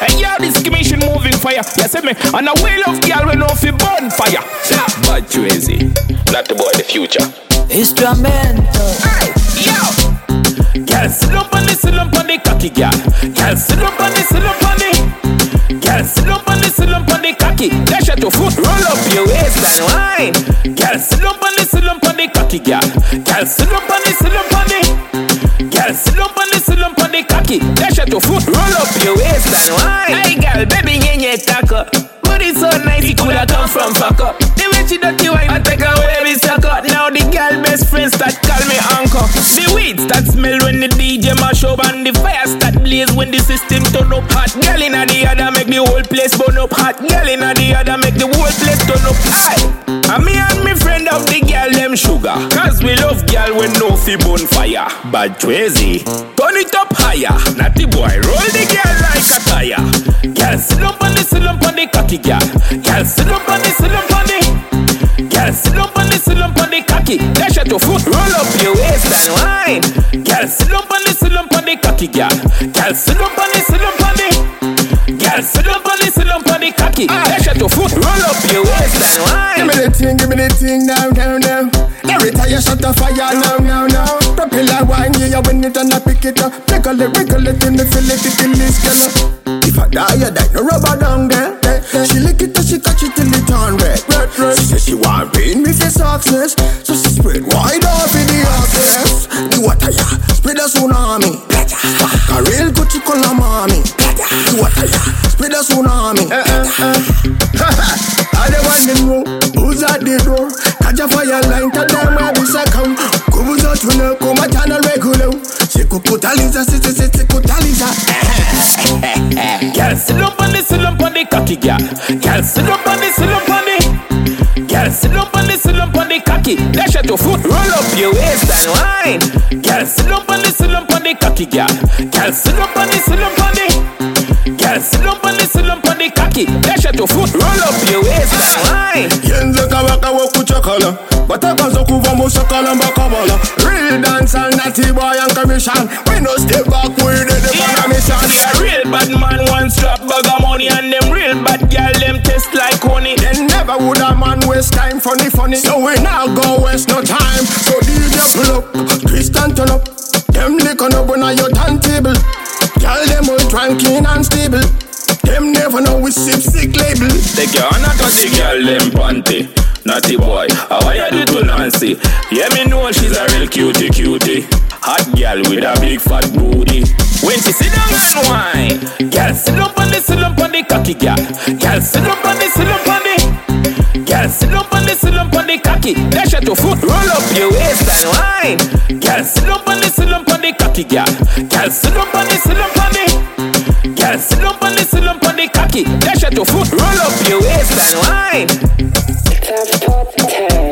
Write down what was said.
Hey yo, this commission moving fire. You see me? And a wheel of girl we know fi burn fire. Bad crazy. Not the boy the future. Instrumental. Hey, yo. Girl, sit up on the cocky, girl. Girl, sit up on the. Girl, sit up on the cocky. Dash at your foot, roll up your waist and wine. Girl, sit up on the cocky, girl. Girl, sit up on the. Girl, sit up on the cocky. Dash at your foot, roll up your waist and wine. Hey, girl, baby, yeah, taco. Booty so nice, it coulda come from fuck up. The way she dirty wine, I take away every sucker. Now the girl best friends that call me uncle. The weeds that smell when the DJ mash up, and the fire start blaze when the system turn up. Hot girl inna the other make the whole place burn up. Hot girl inna the other make the whole place turn up. Aye, and me friend of the girl them sugar. Cause we love girl when no fi bonfire. Bad crazy, turn it up higher. Natty boy, roll the girl like a tire. Girl, sit up on the cocky, girl. Girl, sit up on the. Girl, sit up on the cocky. Dash at your foot, roll up your waist and wine. Girl, sit up on the cocky, girl. Girl, sit up on the. Girl, sit up on the cocky. Dash at your foot, roll up your waist and wine. Give me the thing, now. Every time you shut the fire, now. Propeller wine, yeah, when it and I pick it up. Wiggle it in the fillet, it's girl. If I die, you die, no rubber down there. She lick it and she touch it till it turn red. She said she want rain with the success, so she spread wide off in the access. The water, yeah, spread a tsunami. A real Gucci color mommy. The water, yeah, spread a tsunami. I don't want them know who's at the door. Catch a fire line, tell them where we say come. Kubuzo tuna, kuma channel regular. Siku kutaliza, sisi kutaliza. Girl, sit up on the cocky, girl. Girl, sit up on the. Girl, sit up on the cocky. Dash at your foot, roll up your waist and wine. Girl, sit up on the cocky, girl. Girl, sit up on the. Girl, sit up on the cocky. Dash at your foot, roll up your waist and wine. Yenze kawaka woku chakala, bataka zoku vamo sakala mbakabala. Real dance and natty boy and commission. We no stay back, we the mission. Yeah, real bad man wants strap bag of money, and them real bad girl them taste like honey. Then never would a man waste time, funny. So we now go waste no time. So DJ pull up, twist and turn up. Them lick on up on your turntable. Girl them all tranquil and stable. Them never know we sip sick label. Take your honor cause the girl them panty. Naughty boy, how you do to Nancy? Yeah, me know she's a real cutie. Hot girl with a big fat booty. When she sit down and whine, girl sit up on the cocky, girl. Girl sit up on the. Girl sit up on the cocky. Dash at your foot, roll up your waist and wine. Girl sit up on the cocky, girl. Girl sit up on the. Girl sit up on the cocky. Dash at your foot, roll up your waist and wine. Top 10.